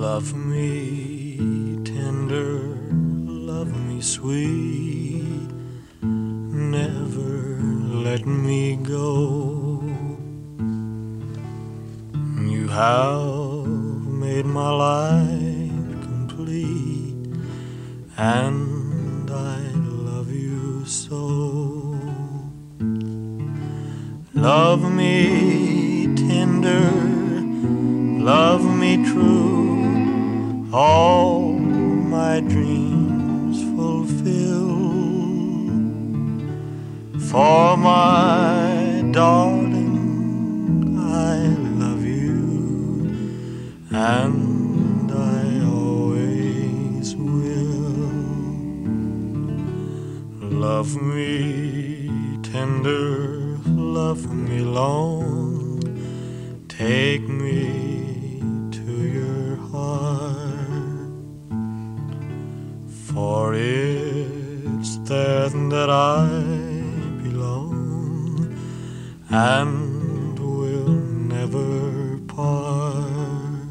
Love me tender, love me sweet, never let me go. You have made my life complete, and I love you so. Love me tender, love me true, all my dreams fulfill. For my darling, I love you, and I always will. Love me tender, love me long, take me to your heart, for it's there that I belong and will never part.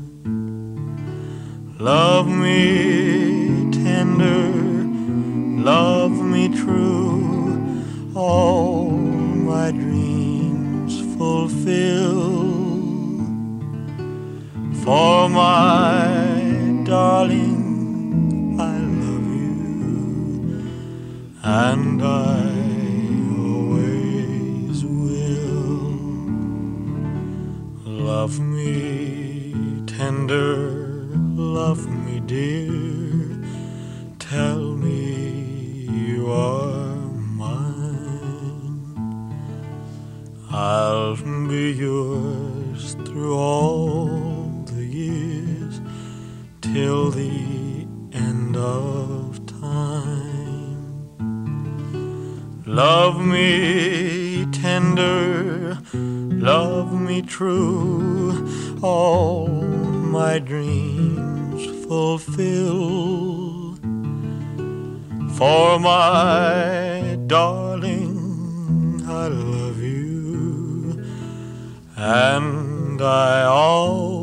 Love me tender, love me true, all my dreams fulfill. For my darling, I love you, and I always will. Love me tender, love me dear, tell me you are mine. I'll be yours through all the years, till the end of time. Love me tender, love me true, all my dreams fulfill. For my darling, I love you, and I always